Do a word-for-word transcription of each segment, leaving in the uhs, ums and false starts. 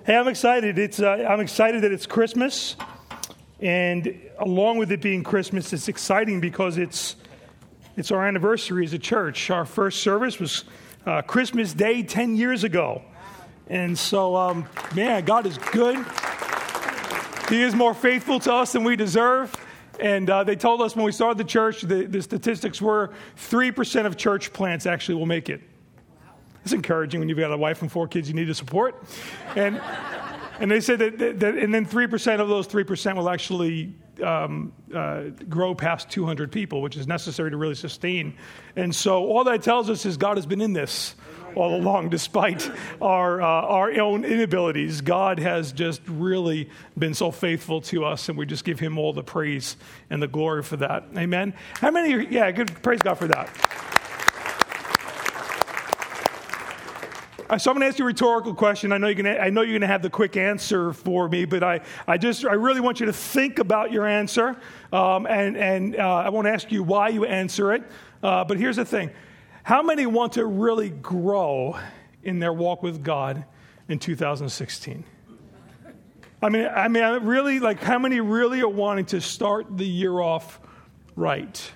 Hey, I'm excited. It's uh, I'm excited that it's Christmas, and along with it being Christmas, it's exciting because it's it's our anniversary as a church. Our first service was uh, Christmas Day ten years ago, and so um, man, God is good. He is more faithful to us than we deserve. And uh, they told us when we started the church, the, the statistics were three percent of church plants actually will make it. It's encouraging when you've got a wife and four kids you need to support. And and they said that, that, that and then three percent of those three percent will actually um, uh, grow past two hundred people, which is necessary to really sustain. And so all that tells us is God has been in this all along, despite our uh, our own inabilities. God has just really been so faithful to us, and we just give him all the praise and the glory for that. Amen? How many are, yeah, good, praise God for that. So I'm going to ask you a rhetorical question. I know you're going to, I know you're going to have the quick answer for me, but I, I just, I really want you to think about your answer, um, and and uh, I won't ask you why you answer it. Uh, but here's the thing: how many want to really grow in their walk with God in two thousand sixteen? I mean, I mean, I really like. How many really are wanting to start the year off right?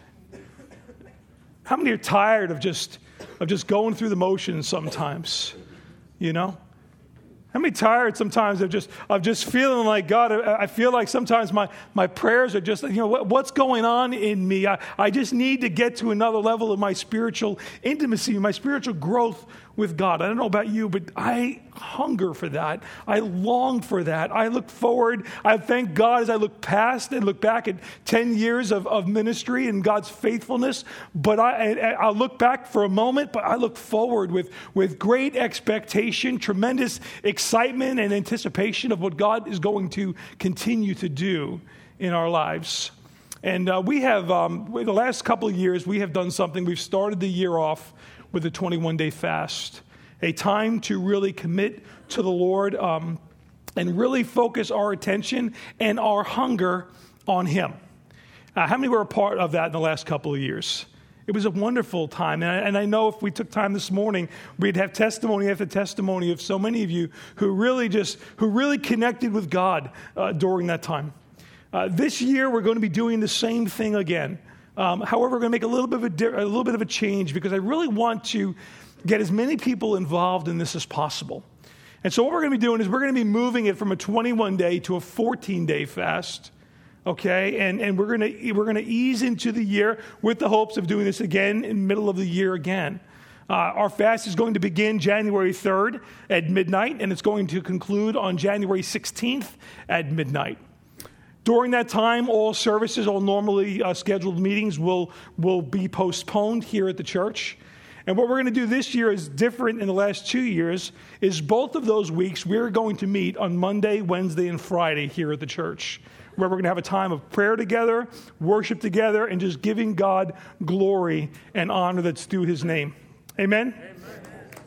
How many are tired of just of just going through the motions sometimes? You know? How many tired sometimes of just of just feeling like, God, I feel like sometimes my, my prayers are just, you know, what, what's going on in me? I, I just need to get to another level of my spiritual intimacy, my spiritual growth with God. I don't know about you, but I hunger for that. I long for that. I look forward. I thank God as I look past and look back at ten years of, of ministry and God's faithfulness. But I, I, I'll look back for a moment, but I look forward with, with great expectation, tremendous excitement and anticipation of what God is going to continue to do in our lives. And uh, we have, um, the last couple of years, we have done something. We've started the year off with a twenty-one day fast, a time to really commit to the Lord um, and really focus our attention and our hunger on Him. Uh, how many were a part of that in the last couple of years? It was a wonderful time, and I, and I know if we took time this morning, we'd have testimony after testimony of so many of you who really just, who really connected with God uh, during that time. Uh, this year, we're going to be doing the same thing again. Um, however, we're going to make a little bit of a, di- a little bit of a change because I really want to get as many people involved in this as possible. And so what we're going to be doing is we're going to be moving it from a twenty-one day to a fourteen day fast. Okay, and and we're going to we're going to ease into the year with the hopes of doing this again in the middle of the year again. Uh, our fast is going to begin January third at midnight, and it's going to conclude on January sixteenth at midnight. During that time, all services, all normally uh, scheduled meetings will, will be postponed here at the church. And what we're going to do this year is different in the last two years, is both of those weeks we're going to meet on Monday, Wednesday, and Friday here at the church, where we're going to have a time of prayer together, worship together, and just giving God glory and honor that's due His name. Amen? Amen.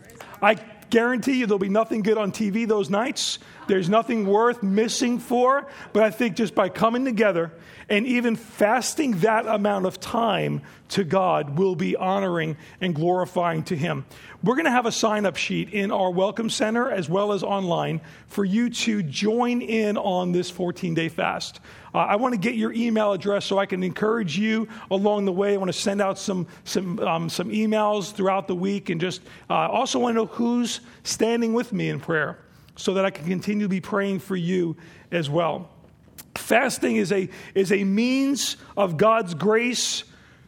I guarantee you there'll be nothing good on T V those nights. There's nothing worth missing for, but I think just by coming together and even fasting that amount of time to God will be honoring and glorifying to Him. We're going to have a sign-up sheet in our Welcome Center as well as online for you to join in on this fourteen day fast. Uh, I want to get your email address so I can encourage you along the way. I want to send out some some um, some emails throughout the week, and just uh, also want to know who's standing with me in prayer, so that I can continue to be praying for you as well. Fasting is a, is a means of God's grace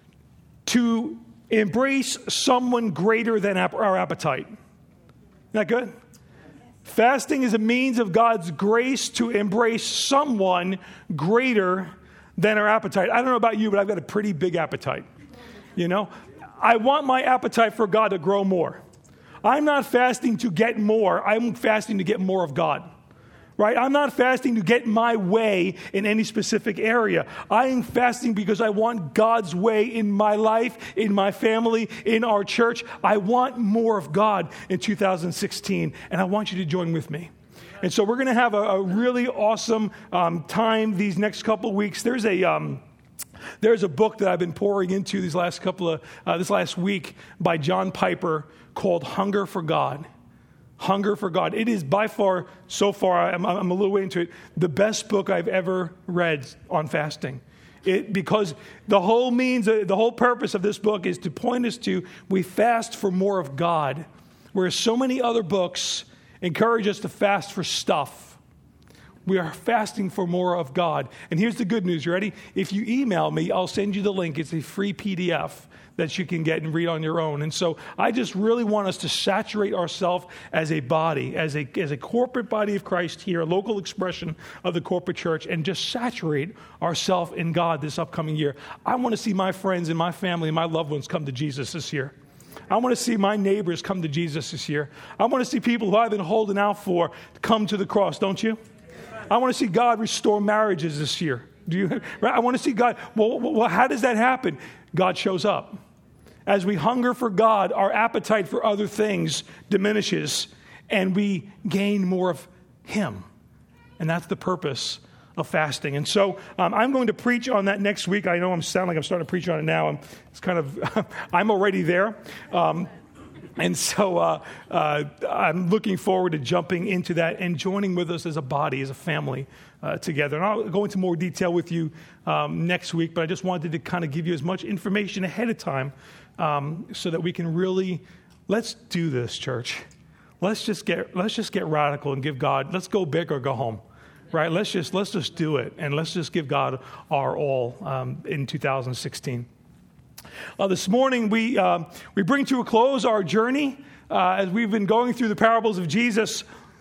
to embrace someone greater than our appetite. Isn't that good? Fasting is a means of God's grace to embrace someone greater than our appetite. I don't know about you, but I've got a pretty big appetite. You know, I want my appetite for God to grow more. I'm not fasting to get more. I'm fasting to get more of God, right? I'm not fasting to get my way in any specific area. I am fasting because I want God's way in my life, in my family, in our church. I want more of God in two thousand sixteen, and I want you to join with me. And so we're going to have a, a really awesome um, time these next couple of weeks. There's a... Um, There's a book that I've been pouring into these last couple of uh, this last week by John Piper called Hunger for God. Hunger for God. It is by far, so far, I'm, I'm a little way into it, the best book I've ever read on fasting. It, because the whole means, the whole purpose of this book is to point us to, we fast for more of God, whereas so many other books encourage us to fast for stuff. We are fasting for more of God. And here's the good news. You ready? If you email me, I'll send you the link. It's a free P D F that you can get and read on your own. And so I just really want us to saturate ourselves as a body, as a as a corporate body of Christ here, a local expression of the corporate church, and just saturate ourselves in God this upcoming year. I want to see my friends and my family and my loved ones come to Jesus this year. I want to see my neighbors come to Jesus this year. I want to see people who I've been holding out for come to the cross, don't you? I want to see God restore marriages this year. Do you? Right? I want to see God. Well, well, how does that happen? God shows up. As we hunger for God, our appetite for other things diminishes, and we gain more of Him. And that's the purpose of fasting. And so um, I'm going to preach on that next week. I know I'm sound like I'm starting to preach on it now. I'm, it's kind of, I'm already there. Um, and so uh, uh, I'm looking forward to jumping into that and joining with us as a body, as a family uh, together. And I'll go into more detail with you um, next week, but I just wanted to kind of give you as much information ahead of time um, so that we can really, let's do this, church. Let's just get let's just get radical and give God, let's go big or go home. Right? Let's just let's just do it, and let's just give God our all um, in two thousand sixteen. Uh, this morning we uh, we bring to a close our journey uh, as we've been going through the parables of Jesus,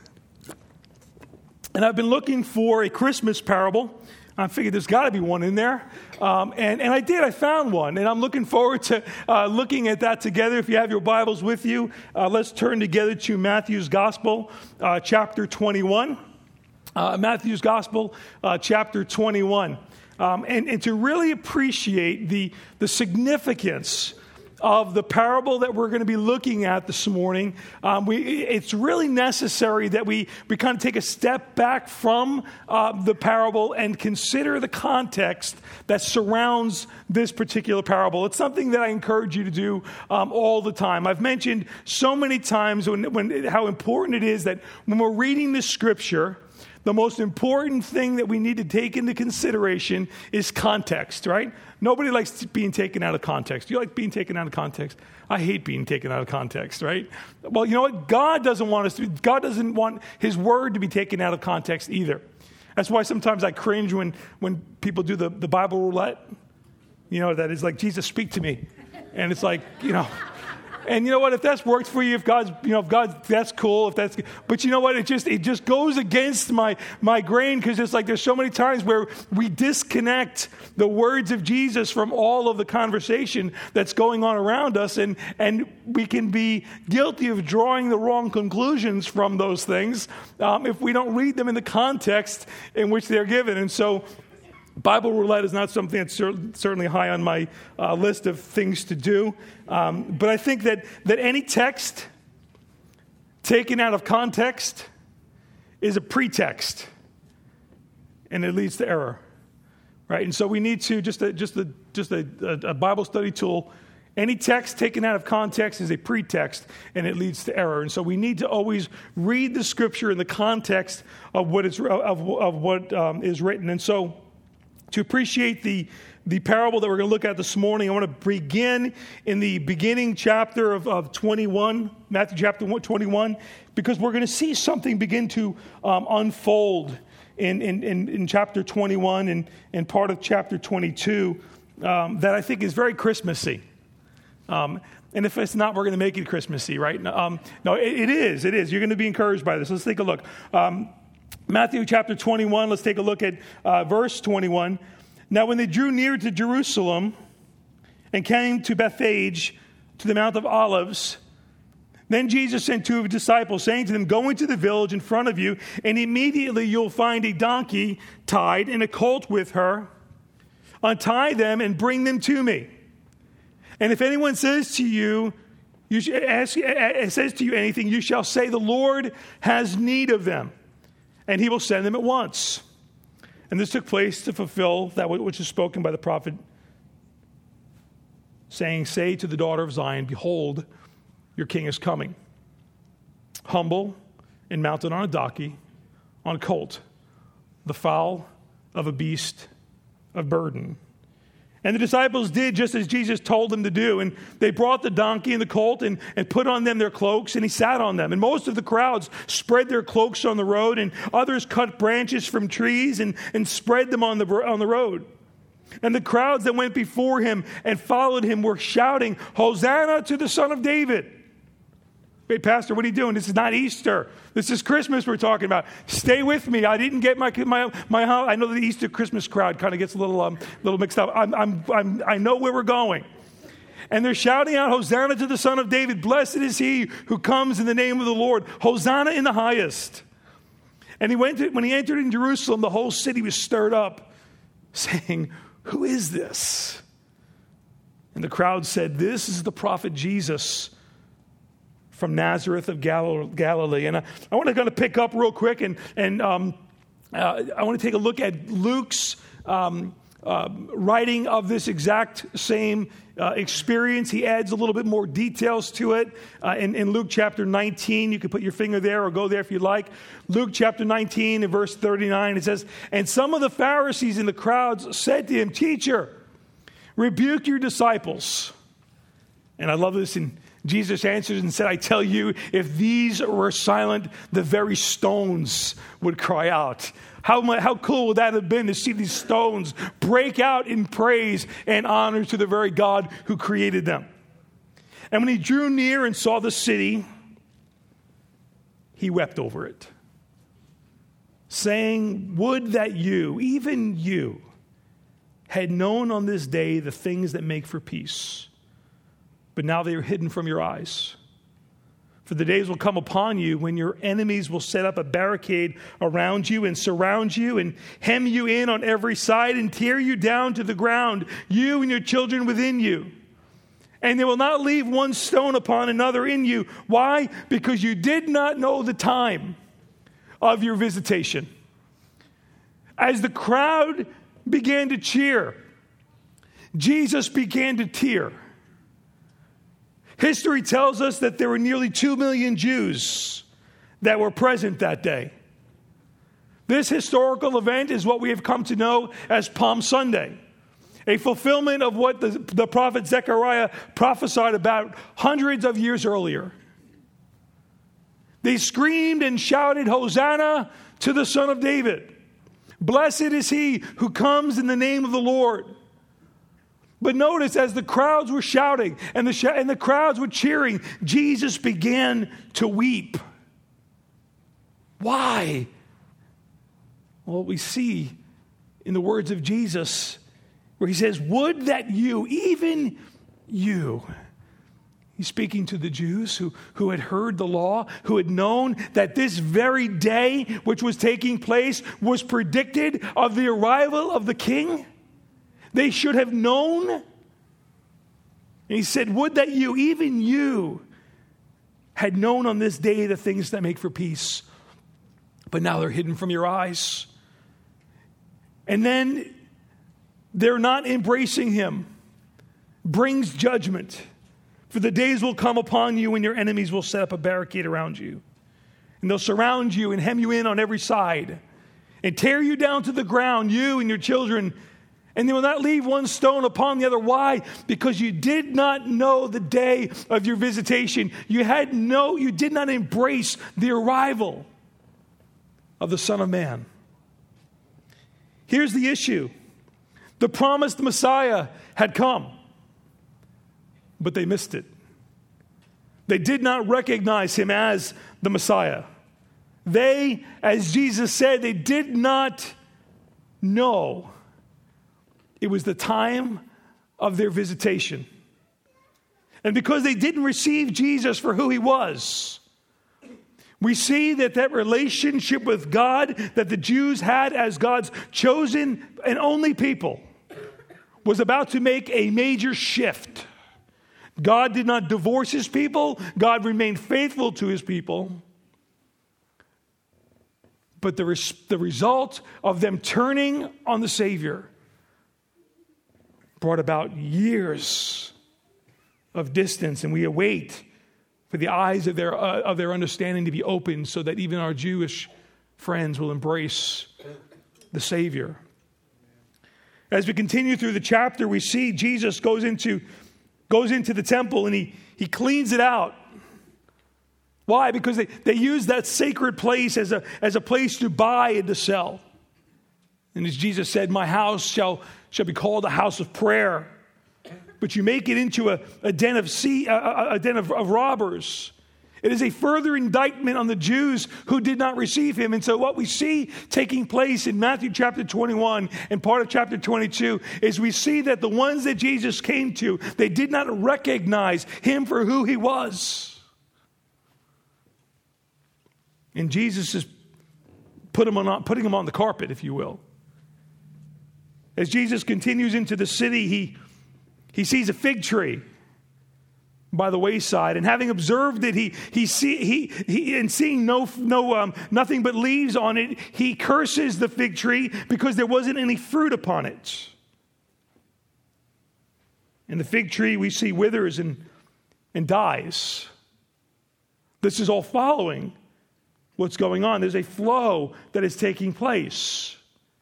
and I've been looking for a Christmas parable. I figured there's got to be one in there, um, and and I did. I found one, and I'm looking forward to uh, looking at that together. If you have your Bibles with you, uh, let's turn together to Matthew's Gospel, uh, chapter twenty-one. Uh, Matthew's Gospel, uh, chapter twenty-one. Um, and, and to really appreciate the, the significance of the parable that we're going to be looking at this morning, um, we, it's really necessary that we, we kind of take a step back from uh, the parable and consider the context that surrounds this particular parable. It's something that I encourage you to do um, all the time. I've mentioned so many times when, when, how important it is that when we're reading the Scripture, the most important thing that we need to take into consideration is context, right? Nobody likes being taken out of context. You like being taken out of context? I hate being taken out of context, right? Well, you know what? God doesn't want us to, God doesn't want His word to be taken out of context either. That's why sometimes I cringe when, when people do the, the Bible roulette. You know, that is like, Jesus, speak to me. And it's like, you know... And you know what? If that's worked for you, if God's, you know, if God, that's cool. If that's, but you know what? It just, it just goes against my my grain because it's like there's so many times where we disconnect the words of Jesus from all of the conversation that's going on around us, and and we can be guilty of drawing the wrong conclusions from those things um, if we don't read them in the context in which they're given. And so, Bible roulette is not something that's cer- certainly high on my uh, list of things to do. Um, but I think that, that any text taken out of context is a pretext, and it leads to error, right? And so we need to, just a, just a, just a, a Bible study tool, any text taken out of context is a pretext, and it leads to error. And so we need to always read the Scripture in the context of what is, of, of what um, is written. And so to appreciate the, the parable that we're going to look at this morning, I want to begin in the beginning chapter of, of twenty-one, Matthew chapter twenty-one, because we're going to see something begin to um, unfold in, in, in, in chapter twenty-one and, and part of chapter twenty-two um, that I think is very Christmassy. Um, and if it's not, we're going to make it Christmassy, right? Um, no, it, it is. It is. You're going to be encouraged by this. Let's take a look. Um, Matthew chapter twenty-one, let's take a look at uh, verse twenty-one. Now when they drew near to Jerusalem and came to Bethphage, to the Mount of Olives, then Jesus sent two of his disciples, saying to them, go into the village in front of you, and immediately you'll find a donkey tied and a colt with her. Untie them and bring them to me. And if anyone says to you, you should ask, says to you anything, you shall say, the Lord has need of them, and he will send them at once. And this took place to fulfill that which is spoken by the prophet, saying, say to the daughter of Zion, behold, your king is coming. humble and mounted on a donkey, on a colt, the foal of a beast of burden. And the disciples did just as Jesus told them to do. And they brought the donkey and the colt and, and put on them their cloaks, and he sat on them. And most of the crowds spread their cloaks on the road, and others cut branches from trees and, and spread them on the, on the road. And the crowds that went before him and followed him were shouting, "Hosanna to the Son of David." Wait, Pastor, what are you doing? This is not Easter. This is Christmas we're talking about. Stay with me. I didn't get my my my. I know the Easter Christmas crowd kind of gets a little um little mixed up. I'm I'm I'm I know where we're going. And they're shouting out, "Hosanna to the Son of David. Blessed is he who comes in the name of the Lord. Hosanna in the highest." And he went to, when he entered in Jerusalem, the whole city was stirred up, saying, "Who is this?" And the crowd said, "This is the prophet Jesus from Nazareth of Gal- Galilee." And I, I want to kind of pick up real quick, and, and um, uh, I want to take a look at Luke's um, uh, writing of this exact same uh, experience. He adds a little bit more details to it. Uh, in, in Luke chapter nineteen, you can put your finger there or go there if you like. Luke chapter nineteen and verse thirty-nine, it says, "And some of the Pharisees in the crowds said to him, 'Teacher, rebuke your disciples.' And I love this in Jesus answered and said, 'I tell you, if these were silent, the very stones would cry out.'" How, how cool would that have been to see these stones break out in praise and honor to the very God who created them? And when he drew near and saw the city, he wept over it, saying, "Would that you, even you, had known on this day the things that make for peace. But now they are hidden from your eyes. For the days will come upon you when your enemies will set up a barricade around you and surround you and hem you in on every side and tear you down to the ground, you and your children within you. And they will not leave one stone upon another in you." Why? Because you did not know the time of your visitation. As the crowd began to cheer, Jesus began to tear. History tells us that there were nearly two million Jews that were present that day. This historical event is what we have come to know as Palm Sunday, a fulfillment of what the, the prophet Zechariah prophesied about hundreds of years earlier. They screamed and shouted, "Hosanna to the Son of David. Blessed is he who comes in the name of the Lord." But notice, as the crowds were shouting and the, sh- and the crowds were cheering, Jesus began to weep. Why? Well, we see in the words of Jesus where he says, "Would that you, even you," he's speaking to the Jews who, who had heard the law, who had known that this very day which was taking place was predicted of the arrival of the king. They should have known. And he said, "Would that you, even you, had known on this day the things that make for peace. But now they're hidden from your eyes." And then they're not embracing him. Brings judgment. "For the days will come upon you when your enemies will set up a barricade around you. And they'll surround you and hem you in on every side. And tear you down to the ground, you and your children. And they will not leave one stone upon the other." Why? Because you did not know the day of your visitation. You had no, you did not embrace the arrival of the Son of Man. Here's the issue. The promised Messiah had come, but they missed it. They did not recognize him as the Messiah. They, as Jesus said, they did not know it was the time of their visitation. And because they didn't receive Jesus for who he was, we see that that relationship with God that the Jews had as God's chosen and only people was about to make a major shift. God did not divorce his people. God remained faithful to his people. But the, res- the result of them turning on the Savior brought about years of distance, and we await for the eyes of their, uh, of their understanding to be opened so that even our Jewish friends will embrace the Savior. As we continue through the chapter, we see Jesus goes into, goes into the temple and he, he cleans it out. Why? Because they, they use that sacred place as a, as a place to buy and to sell. And as Jesus said, my house shall, shall be called a house of prayer. But you make it into a, a den of sea, a, a den of, of robbers. It is a further indictment on the Jews who did not receive him. And so what we see taking place in Matthew chapter twenty-one and part of chapter twenty-two is we see that the ones that Jesus came to, they did not recognize him for who he was. And Jesus is put him on, putting him on the carpet, if you will. As Jesus continues into the city, he, he sees a fig tree by the wayside, and having observed it, he he see he he and seeing no no um, nothing but leaves on it, he curses the fig tree because there wasn't any fruit upon it. And the fig tree we see withers and and dies. This is all following what's going on. There's a flow that is taking place.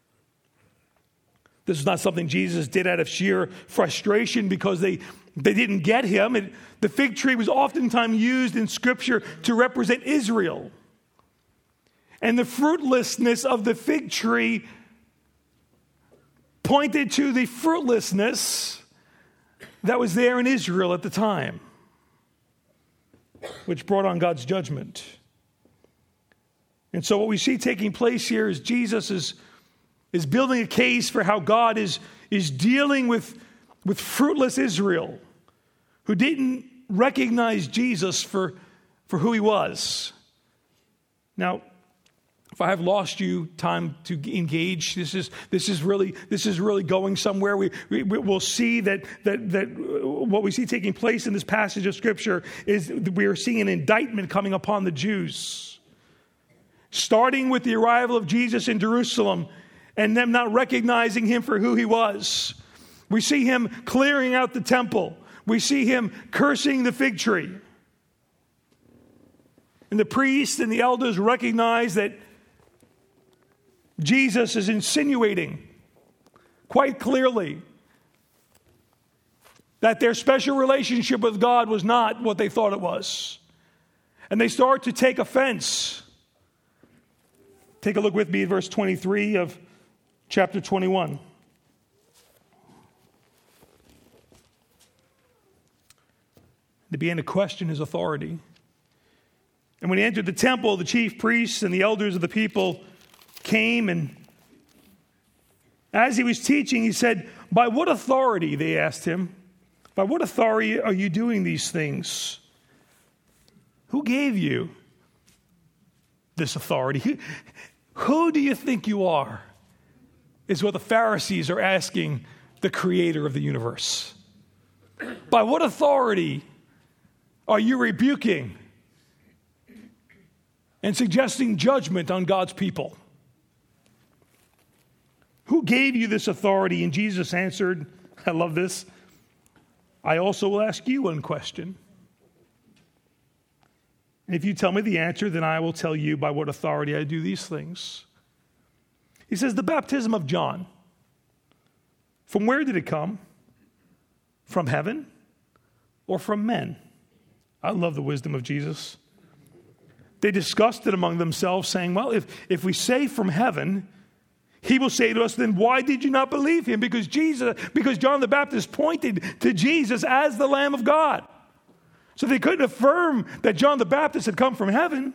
This is not something Jesus did out of sheer frustration because they, they didn't get him. It, the fig tree was oftentimes used in Scripture to represent Israel. And the fruitlessness of the fig tree pointed to the fruitlessness that was there in Israel at the time, which brought on God's judgment. And so what we see taking place here is Jesus is is building a case for how God is, is dealing with, with fruitless Israel who didn't recognize Jesus for, for who he was. Now, if I have lost you time to engage, this is this is really this is really going somewhere. We, we we'll see that that that what we see taking place in this passage of Scripture is we are seeing an indictment coming upon the Jews, starting with the arrival of Jesus in Jerusalem and them not recognizing him for who he was. We see him clearing out the temple. We see him cursing the fig tree. And the priests and the elders recognize that Jesus is insinuating quite clearly that their special relationship with God was not what they thought it was. And they start to take offense. Take a look with me at verse twenty-three of chapter twenty-one. They began to question his authority. And when he entered the temple, the chief priests and the elders of the people came, and as he was teaching, he said, "By what authority," they asked him, "by what authority are you doing these things? Who gave you this authority? Who, who do you think you are?" Is what the Pharisees are asking the creator of the universe. By what authority are you rebuking and suggesting judgment on God's people? Who gave you this authority? And Jesus answered, I love this, "I also will ask you one question. And if you tell me the answer, then I will tell you by what authority I do these things." He says, the baptism of John, from where did it come? From heaven or from men? I love the wisdom of Jesus. They discussed it among themselves, saying, well, if, if we say from heaven, he will say to us, then why did you not believe him? Because Jesus, because John the Baptist pointed to Jesus as the Lamb of God. So they couldn't affirm that John the Baptist had come from heaven.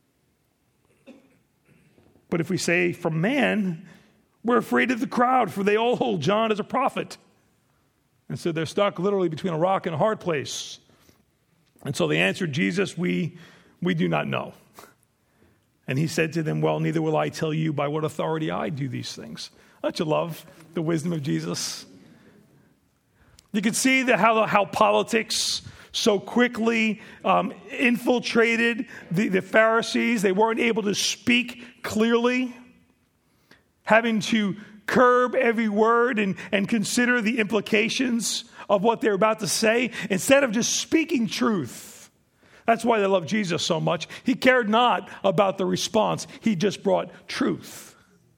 But if we say from man, we're afraid of the crowd, for they all hold John as a prophet. And so they're stuck literally between a rock and a hard place. And so they answered Jesus, we, we do not know. And he said to them, well, neither will I tell you by what authority I do these things. Don't you love the wisdom of Jesus? You can see that how, how politics so quickly um, infiltrated the, the Pharisees. They weren't able to speak clearly, having to curb every word and, and consider the implications of what they're about to say instead of just speaking truth. That's why they love Jesus so much. He cared not about the response. He just brought truth.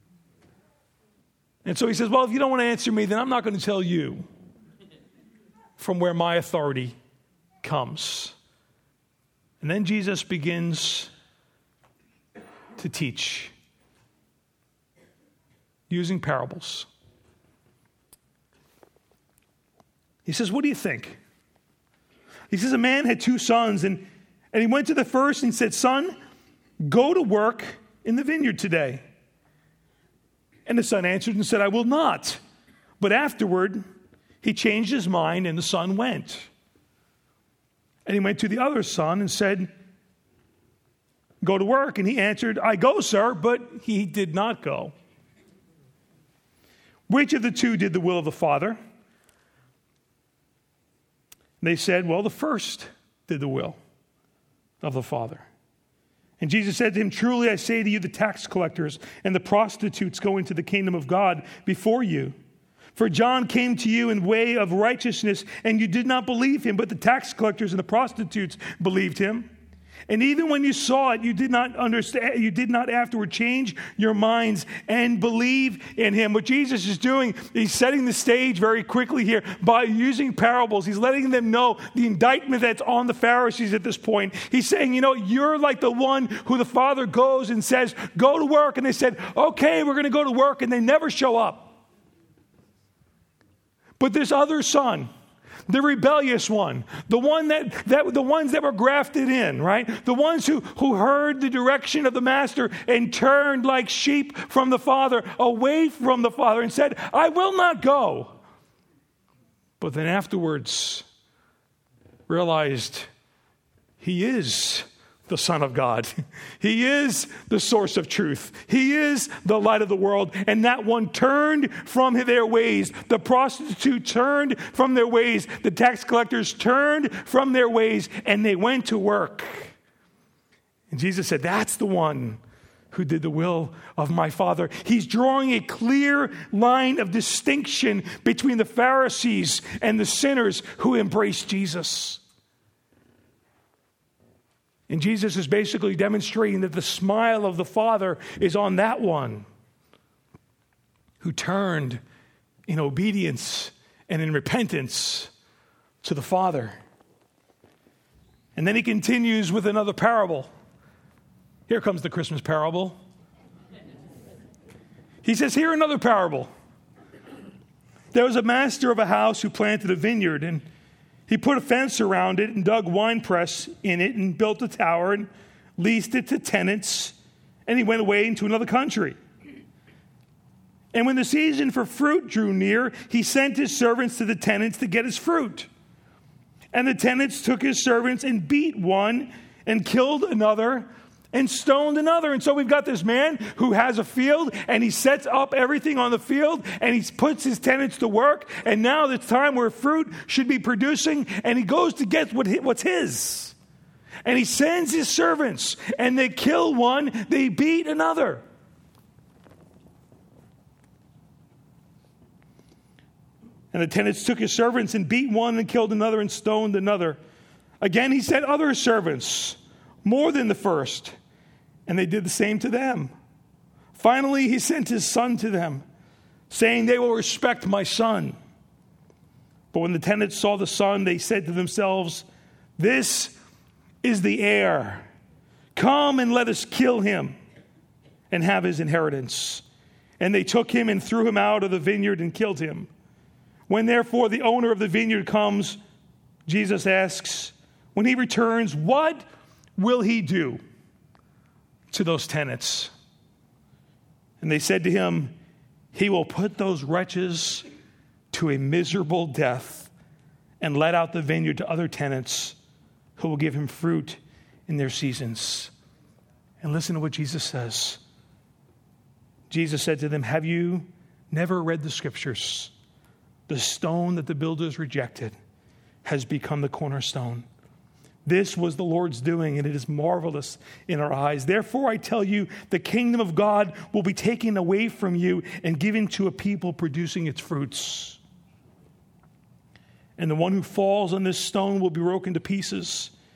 And so he says, well, if you don't want to answer me, then I'm not going to tell you from where my authority comes. And then Jesus begins to teach using parables. He says, what do you think? He says, a man had two sons, and, and he went to the first and said, son, go to work in the vineyard today. And the son answered and said, I will not. But afterward, he changed his mind, and the son went. And he went to the other son and said, go to work. And he answered, I go, sir, but he did not go. Which of the two did the will of the father? They said, well, the first did the will of the Father. And Jesus said to him, truly I say to you, the tax collectors and the prostitutes go into the kingdom of God before you. For John came to you in way of righteousness, and you did not believe him, but the tax collectors and the prostitutes believed him. And even when you saw it, you did not understand, you did not afterward change your minds and believe in him. What Jesus is doing, he's setting the stage very quickly here by using parables. He's letting them know the indictment that's on the Pharisees at this point. He's saying, you know, you're like the one who the Father goes and says, go to work. And they said, okay, we're going to go to work. And they never show up. But this other son, the rebellious one, the one that, that the ones that were grafted in, right? The ones who, who heard the direction of the master and turned like sheep from the Father, away from the Father, and said, I will not go. But then afterwards realized he is the Son of God. He is the source of truth. He is the light of the world. And that one turned from their ways. The prostitute turned from their ways. The tax collectors turned from their ways, and they went to work. And Jesus said, that's the one who did the will of my Father. He's drawing a clear line of distinction between the Pharisees and the sinners who embraced Jesus. And Jesus is basically demonstrating that the smile of the Father is on that one who turned in obedience and in repentance to the Father. And then he continues with another parable. Here comes the Christmas parable. He says, here another parable. There was a master of a house who planted a vineyard, and he put a fence around it and dug winepress in it and built a tower and leased it to tenants, and he went away into another country. And when the season for fruit drew near, he sent his servants to the tenants to get his fruit. And the tenants took his servants and beat one and killed another and stoned another. And so we've got this man who has a field, and he sets up everything on the field, and he puts his tenants to work. And now it's time where fruit should be producing, and he goes to get what what's his. And he sends his servants, and they kill one, they beat another. And the tenants took his servants and beat one and killed another and stoned another. Again, he sent other servants, more than the first, and they did the same to them. Finally, he sent his son to them, saying, they will respect my son. But when the tenants saw the son, they said to themselves, this is the heir. Come and let us kill him and have his inheritance. And they took him and threw him out of the vineyard and killed him. When therefore the owner of the vineyard comes, Jesus asks, when he returns, what will he do to those tenants? And they said to him, he will put those wretches to a miserable death and let out the vineyard to other tenants who will give him fruit in their seasons. And listen to what Jesus says. Jesus said to them, have you never read the scriptures? The stone that the builders rejected has become the cornerstone. This was the Lord's doing, and it is marvelous in our eyes. Therefore, I tell you, the kingdom of God will be taken away from you and given to a people producing its fruits. And the one who falls on this stone will be broken to pieces.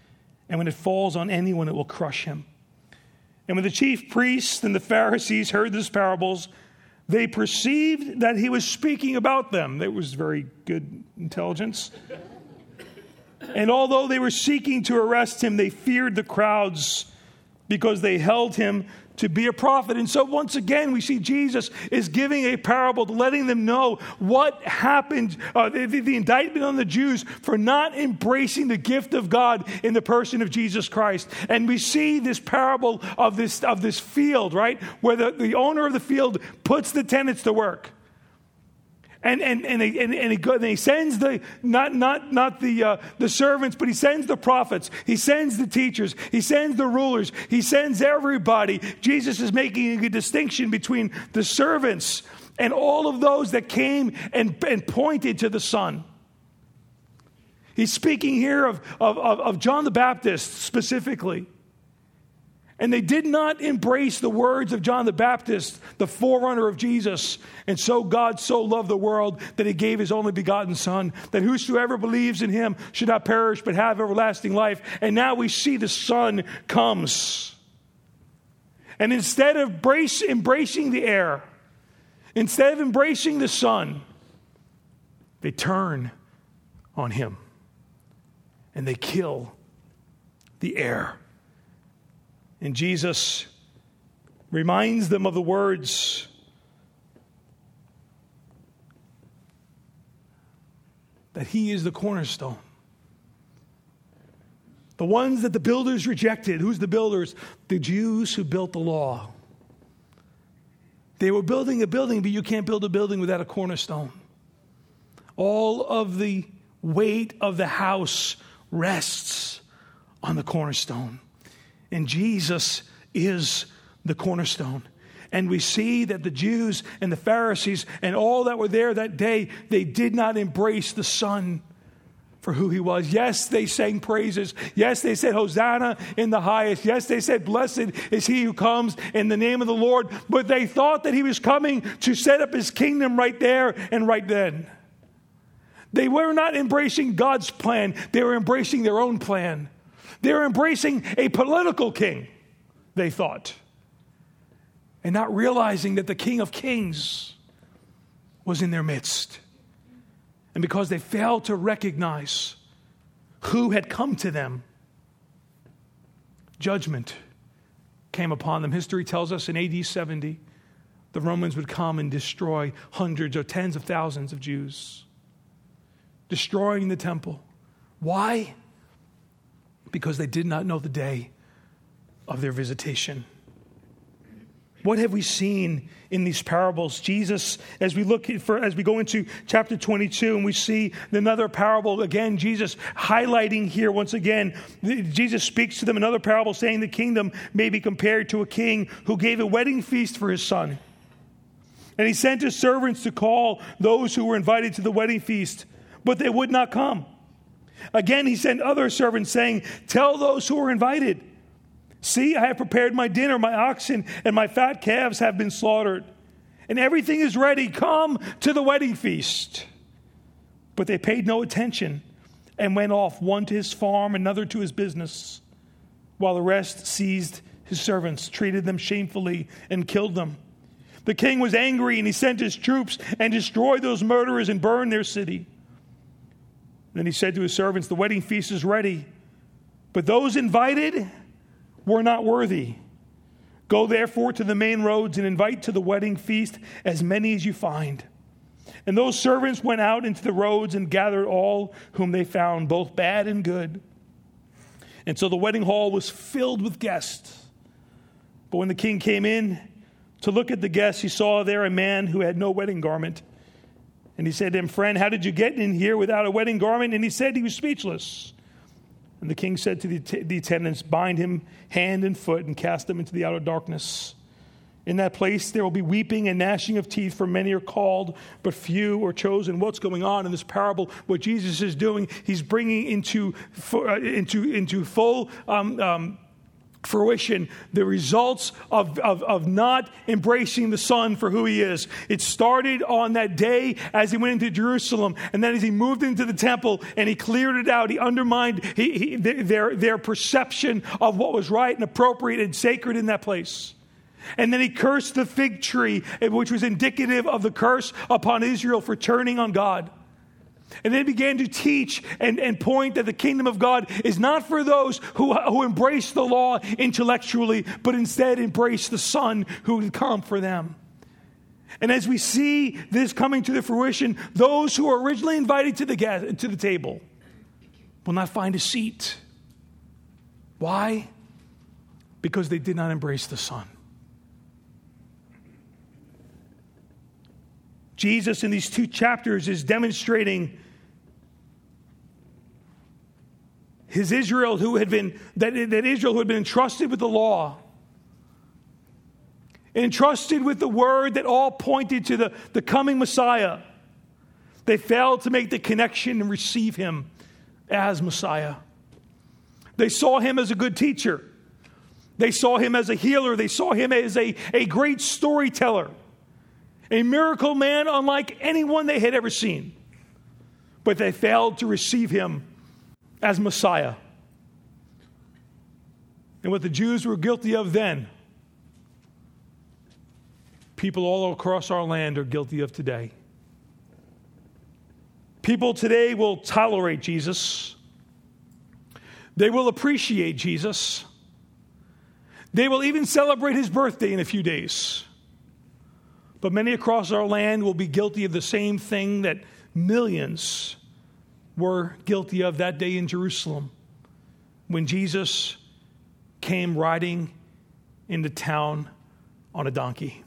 and when it falls on anyone, it will crush him. And when the chief priests and the Pharisees heard these parables, they perceived that he was speaking about them. That was very good intelligence. And although they were seeking to arrest him, they feared the crowds because they held him to be a prophet. And so once again, we see Jesus is giving a parable, letting them know what happened, uh, the, the indictment on the Jews for not embracing the gift of God in the person of Jesus Christ. And we see this parable of this, of this field, right, where the, the owner of the field puts the tenants to work. And and and he, and, and, he go, and he sends the not not not the uh, the servants, but he sends the prophets. He sends the teachers. He sends the rulers. He sends everybody. Jesus is making a distinction between the servants and all of those that came and, and pointed to the Son. He's speaking here of, of, of, of John the Baptist specifically. And they did not embrace the words of John the Baptist, the forerunner of Jesus. And so God so loved the world that he gave his only begotten Son, that whosoever believes in him should not perish but have everlasting life. And now we see the Son comes. And instead of embrace, embracing the heir, instead of embracing the Son, they turn on him and they kill the heir. And Jesus reminds them of the words that he is the cornerstone. The ones that the builders rejected. Who's the builders? The Jews who built the law. They were building a building, but you can't build a building without a cornerstone. All of the weight of the house rests on the cornerstone. And Jesus is the cornerstone. And we see that the Jews and the Pharisees and all that were there that day, they did not embrace the Son for who he was. Yes, they sang praises. Yes, they said, Hosanna in the highest. Yes, they said, blessed is he who comes in the name of the Lord. But they thought that he was coming to set up his kingdom right there and right then. They were not embracing God's plan. They were embracing their own plan. They were embracing a political king, they thought, and not realizing that the King of Kings was in their midst. And because they failed to recognize who had come to them, judgment came upon them. History tells us in A D seventy, the Romans would come and destroy hundreds or tens of thousands of Jews, destroying the temple. Why? Because they did not know the day of their visitation. What have we seen in these parables? Jesus, as we look at, for, as we go into chapter twenty-two, and we see another parable again, Jesus highlighting here once again, Jesus speaks to them another parable, saying the kingdom may be compared to a king who gave a wedding feast for his son. And he sent his servants to call those who were invited to the wedding feast, but they would not come. Again, he sent other servants saying, tell those who are invited, see, I have prepared my dinner, my oxen and my fat calves have been slaughtered, and everything is ready. Come to the wedding feast. But they paid no attention and went off, one to his farm, another to his business, while the rest seized his servants, treated them shamefully, and killed them. The king was angry, and he sent his troops and destroyed those murderers and burned their city. Then he said to his servants, the wedding feast is ready, but those invited were not worthy. Go therefore to the main roads and invite to the wedding feast as many as you find. And those servants went out into the roads and gathered all whom they found, both bad and good. And so the wedding hall was filled with guests. But when the king came in to look at the guests, he saw there a man who had no wedding garment. And he said to him, friend, how did you get in here without a wedding garment? And he said he was speechless. And the king said to the, t- the attendants, bind him hand and foot and cast him into the outer darkness. In that place there will be weeping and gnashing of teeth, for many are called, but few are chosen. What's going on in this parable? What Jesus is doing, he's bringing into, into, into full um, um, fruition the results of, of, of not embracing the Son for who he is. It started on that day as he went into Jerusalem, and then as he moved into the temple and he cleared it out, he undermined he, he, their, their perception of what was right and appropriate and sacred in that place. And then he cursed the fig tree, which was indicative of the curse upon Israel for turning on God. And then began to teach and, and point that the kingdom of God is not for those who, who embrace the law intellectually, but instead embrace the Son who would come for them. And as we see this coming to the fruition, those who were originally invited to the, to the table will not find a seat. Why? Because they did not embrace the Son. Jesus in these two chapters is demonstrating his Israel who had been, that, that Israel who had been entrusted with the law, entrusted with the word that all pointed to the, the coming Messiah. They failed to make the connection and receive him as Messiah. They saw him as a good teacher. They saw him as a healer. They saw him as a, a great storyteller. A miracle man unlike anyone they had ever seen. But they failed to receive him as Messiah. And what the Jews were guilty of then, people all across our land are guilty of today. People today will tolerate Jesus. They will appreciate Jesus. They will even celebrate his birthday in a few days. But many across our land will be guilty of the same thing that millions were guilty of that day in Jerusalem when Jesus came riding into town on a donkey.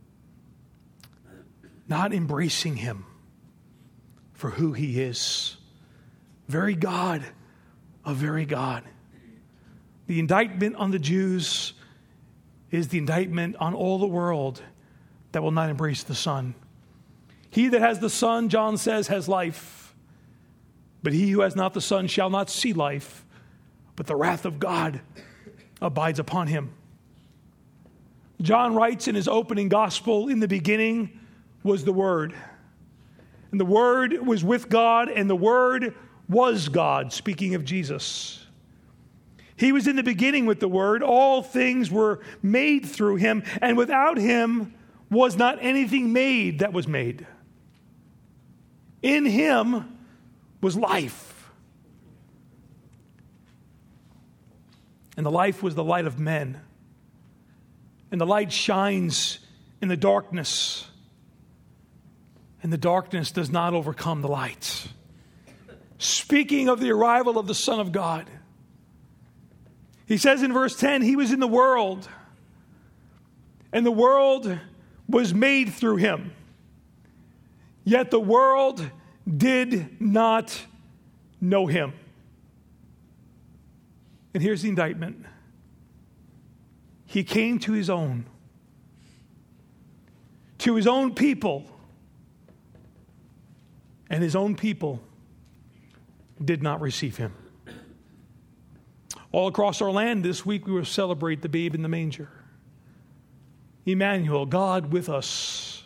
Not embracing him for who he is. Very God, a very God. The indictment on the Jews is the indictment on all the world that will not embrace the Son. He that has the Son, John says, has life. But he who has not the Son shall not see life, but the wrath of God abides upon him. John writes in his opening gospel, in the beginning was the Word. And the Word was with God, and the Word was God, speaking of Jesus. He was in the beginning with the Word. All things were made through him, and without him was not anything made that was made. In him was life. And the life was the light of men. And the light shines in the darkness. And the darkness does not overcome the light. Speaking of the arrival of the Son of God, he says in verse ten, he was in the world, and the world was made through him. Yet the world did not know him. And here's the indictment. He came to his own, to his own people, and his own people did not receive him. All across our land this week we will celebrate the babe in the manger. Emmanuel, God with us.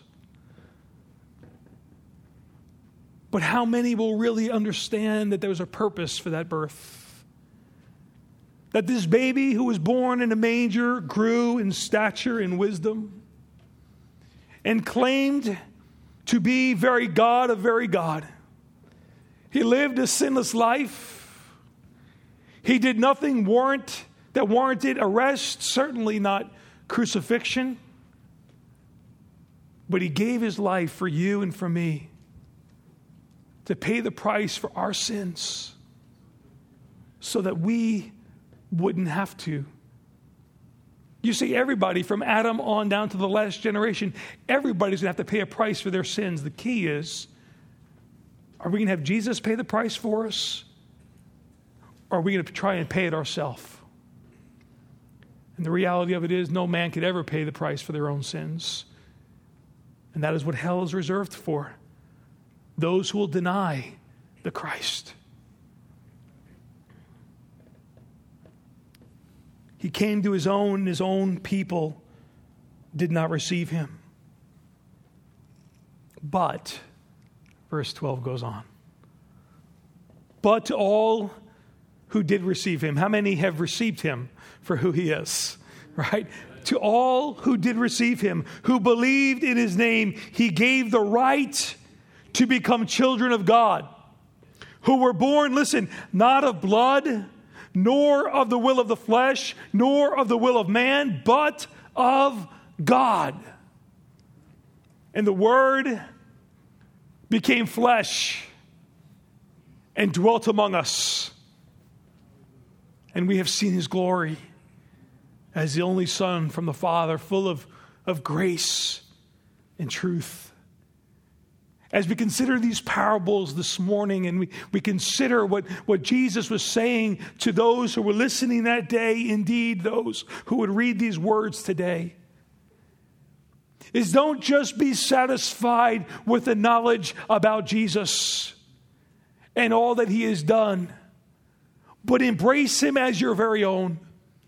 But how many will really understand that there was a purpose for that birth? That this baby who was born in a manger grew in stature and wisdom and claimed to be very God of very God. He lived a sinless life. He did nothing warrant that warranted arrest, certainly not crucifixion. But he gave his life for you and for me to pay the price for our sins so that we wouldn't have to. You see, everybody from Adam on down to the last generation, everybody's going to have to pay a price for their sins. The key is, are we going to have Jesus pay the price for us? Or are we going to try and pay it ourselves? And the reality of it is, no man could ever pay the price for their own sins. And that is what hell is reserved for. Those who will deny the Christ. He came to his own, and his own people did not receive him. But, verse twelve goes on, but to all who did receive him. How many have received him for who he is? Right? To all who did receive him, who believed in his name, he gave the right to become children of God, who were born, listen, not of blood, nor of the will of the flesh, nor of the will of man, but of God. And the Word became flesh and dwelt among us. And we have seen his glory as the only Son from the Father, full of, of grace and truth. As we consider these parables this morning, and we, we consider what, what Jesus was saying to those who were listening that day, indeed those who would read these words today, is don't just be satisfied with the knowledge about Jesus and all that he has done, but embrace him as your very own.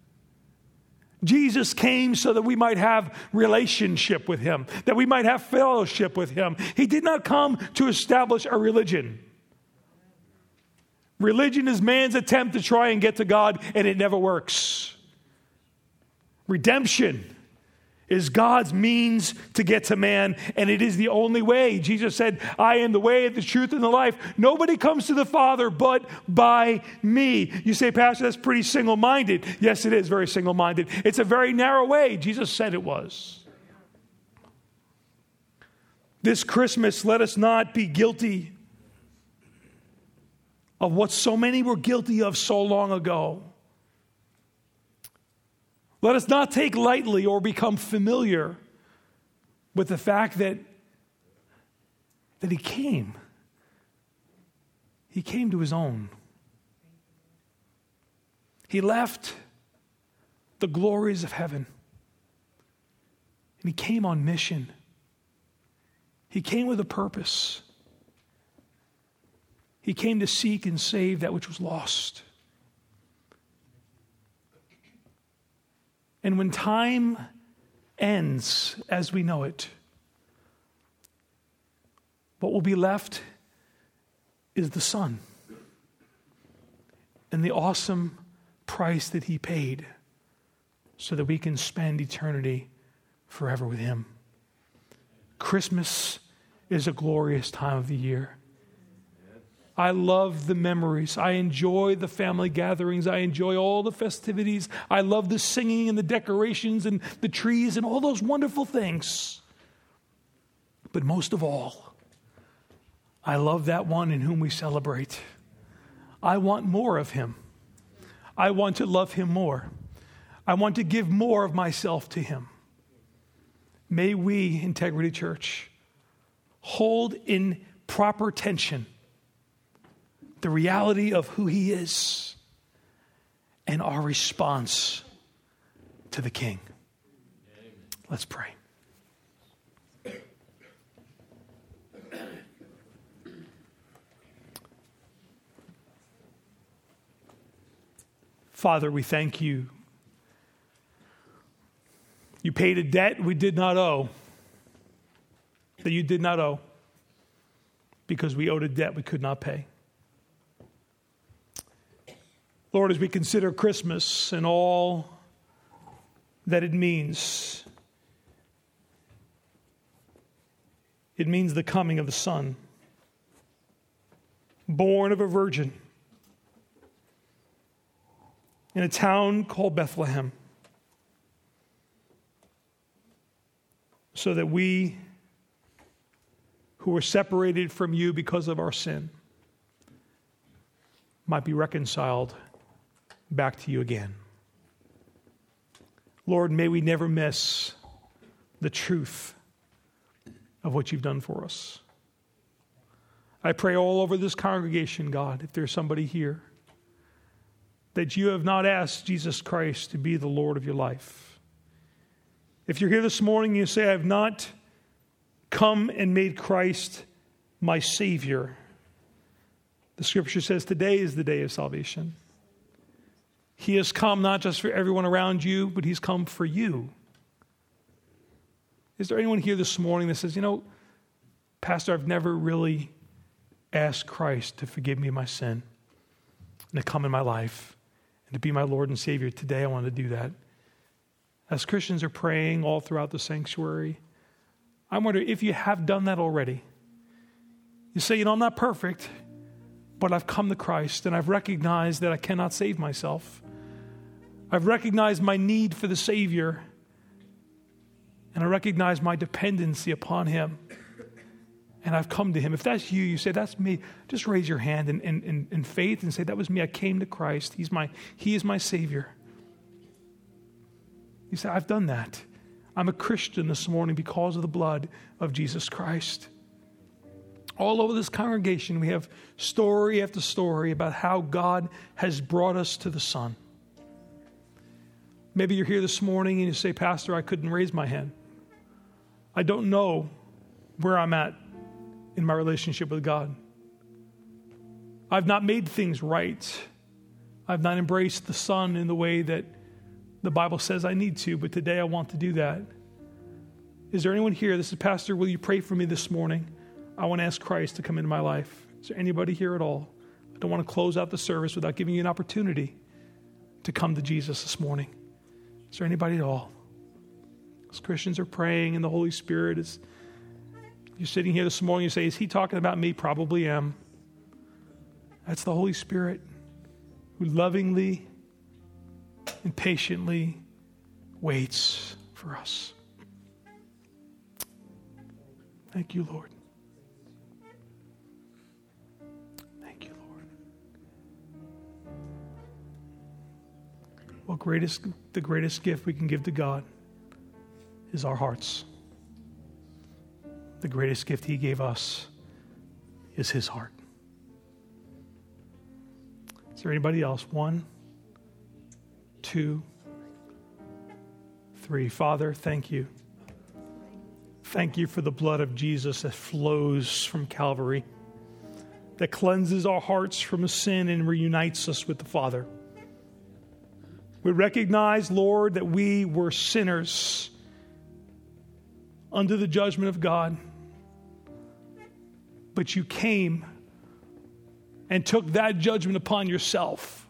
Jesus came so that we might have relationship with him, that we might have fellowship with him. He did not come to establish a religion. Religion is man's attempt to try and get to God, and it never works. Redemption is God's means to get to man, and it is the only way. Jesus said, I am the way, the truth, and the life. Nobody comes to the Father but by me. You say, Pastor, that's pretty single-minded. Yes, it is very single-minded. It's a very narrow way. Jesus said it was. This Christmas, let us not be guilty of what so many were guilty of so long ago. Let us not take lightly or become familiar with the fact that, that he came. He came to his own. He left the glories of heaven. And he came on mission. He came with a purpose. He came to seek and save that which was lost. And when time ends as we know it, what will be left is the Son and the awesome price that he paid so that we can spend eternity forever with him. Christmas is a glorious time of the year. I love the memories. I enjoy the family gatherings. I enjoy all the festivities. I love the singing and the decorations and the trees and all those wonderful things. But most of all, I love that one in whom we celebrate. I want more of him. I want to love him more. I want to give more of myself to him. May we, Integrity Church, hold in proper tension the reality of who he is and our response to the King. Let's pray. Father, we thank you. You paid a debt we did not owe, that you did not owe, because we owed a debt we could not pay. Lord, as we consider Christmas and all that it means, it means the coming of the Son, born of a virgin in a town called Bethlehem, so that we who were separated from you because of our sin might be reconciled back to you again. Lord, may we never miss the truth of what you've done for us. I pray all over this congregation, God, if there's somebody here, that you have not asked Jesus Christ to be the Lord of your life. If you're here this morning and you say, I have not come and made Christ my Savior, the scripture says today is the day of salvation. He has come not just for everyone around you, but he's come for you. Is there anyone here this morning that says, you know, Pastor, I've never really asked Christ to forgive me my sin and to come in my life and to be my Lord and Savior? Today I want to do that. As Christians are praying all throughout the sanctuary, I wonder if you have done that already. You say, you know, I'm not perfect, but I've come to Christ and I've recognized that I cannot save myself. I've recognized my need for the Savior, and I recognize my dependency upon him, and I've come to him. If that's you, you say, that's me, just raise your hand in, in, in, in faith and say, that was me. I came to Christ. He's my, he is my Savior. You say, I've done that. I'm a Christian this morning because of the blood of Jesus Christ. All over this congregation, we have story after story about how God has brought us to the Son. Maybe you're here this morning and you say, Pastor, I couldn't raise my hand. I don't know where I'm at in my relationship with God. I've not made things right. I've not embraced the Son in the way that the Bible says I need to, but today I want to do that. Is there anyone here? This is Pastor, will you pray for me this morning? I want to ask Christ to come into my life. Is there anybody here at all? I don't want to close out the service without giving you an opportunity to come to Jesus this morning. Is there anybody at all? As Christians are praying and the Holy Spirit is, you're sitting here this morning, you say, is he talking about me? Probably am. That's the Holy Spirit who lovingly and patiently waits for us. Thank you, Lord. Thank you, Lord. Well, greatest, the greatest gift we can give to God is our hearts. The greatest gift he gave us is his heart. Is there anybody else? One, two, three. Father, thank you. Thank you for the blood of Jesus that flows from Calvary, that cleanses our hearts from sin and reunites us with the Father. We recognize, Lord, that we were sinners under the judgment of God, but you came and took that judgment upon yourself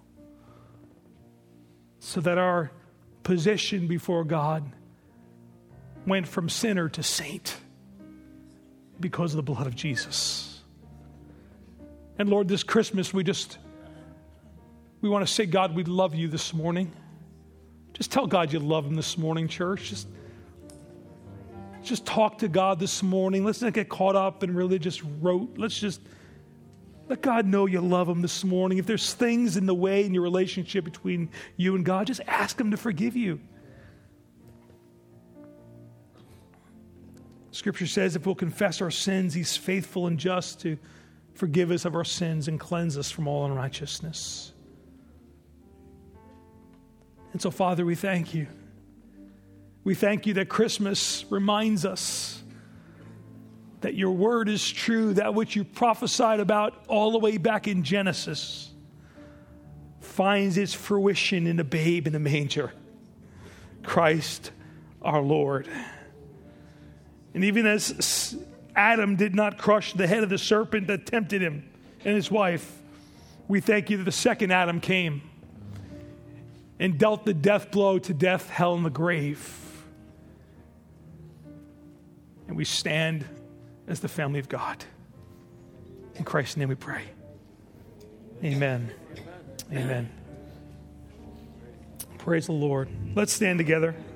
so that our position before God went from sinner to saint because of the blood of Jesus. And Lord, this Christmas, we just, we want to say, God, we love you this morning. Just tell God you love him this morning, church. Just, just talk to God this morning. Let's not get caught up in religious rote. Let's just let God know you love him this morning. If there's things in the way in your relationship between you and God, just ask him to forgive you. Scripture says if we'll confess our sins, he's faithful and just to forgive us of our sins and cleanse us from all unrighteousness. And so, Father, we thank you. We thank you that Christmas reminds us that your word is true, that which you prophesied about all the way back in Genesis finds its fruition in a babe in a manger, Christ our Lord. And even as Adam did not crush the head of the serpent that tempted him and his wife, we thank you that the second Adam came and dealt the death blow to death, hell, and the grave. And we stand as the family of God. In Christ's name we pray. Amen. Amen. Amen. Praise the Lord. Let's stand together.